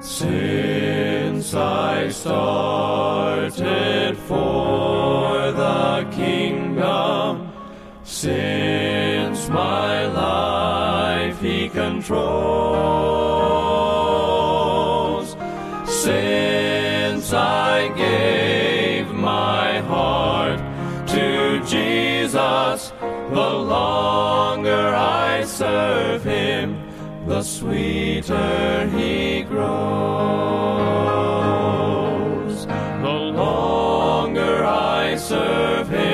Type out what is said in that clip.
Since I started for the kingdom, since my life He controls, since I gave my heart to Jesus, the longer I serve Him, the sweeter He grows. The longer I serve Him,